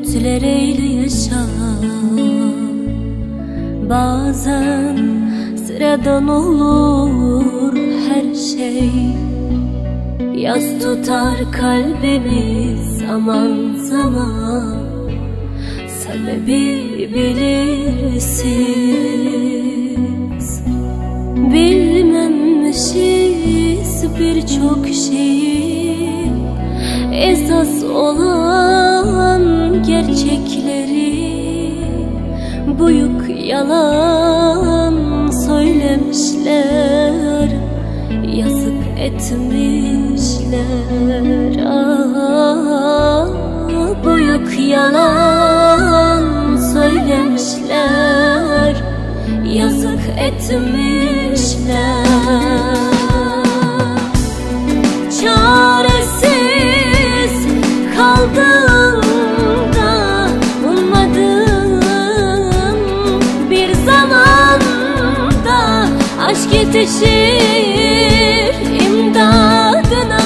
ümitlereyle yaşa. Bazen sıradan olur her şey. Yas tutar kalbimiz zaman zaman. Sebebi bilirsiz. Bilmemişiz birçok şeyi, esas olan gerçekleri. Büyük yalan söylemişler, yazık etmişler. Büyük yalan söylemişler, yazık etmişler. Çaresiz kaldım da ummadım bir zamanda aşk yetişir imdadına.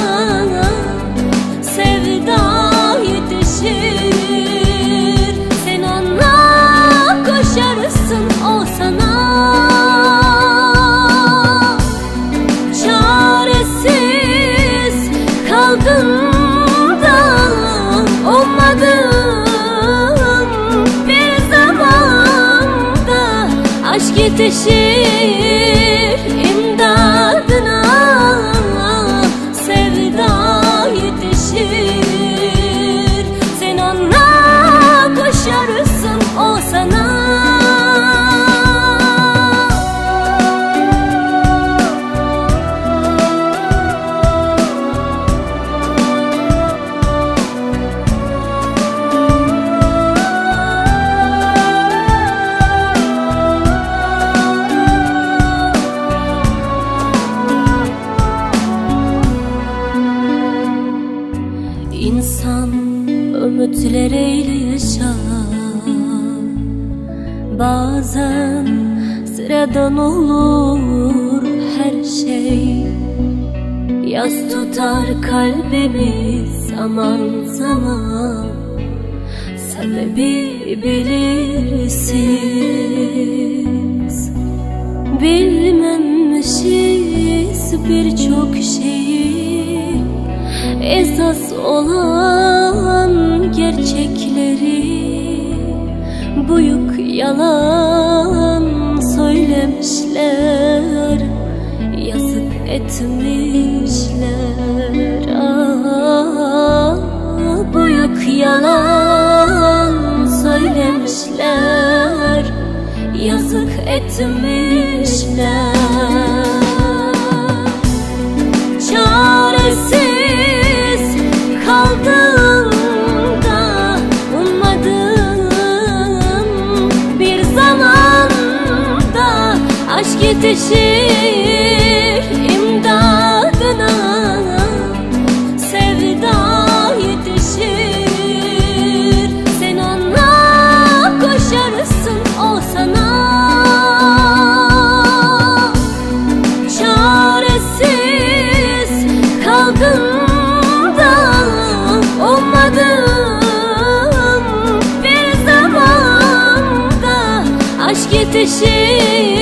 Sevda yetişir, sen ona koşarsın, o sana. Çaresiz kaldım da ummadım bir zamanda aşk yetişir imdadına. Sevda yetişir, sen ona koşarsın, o sana. İnsan ümitleriyle yaşar. Bazen sıradan olur her şey. Yas tutar kalbimiz zaman zaman. Sebebi bilirsiz. Bilmemişiz birçok şeyi, esas olan gerçekleri. Büyük yalan söylemişler, yazık etmişler. Büyük yalan söylemişler, yazık etmişler. Çaresiz kaldım da ummadım bir zamanda aşk yetişir imdadına. Sevda yetişir, sen ona koşarsın, o sana. Çaresiz kaldım da ummadım bir zamanda aşk yetişir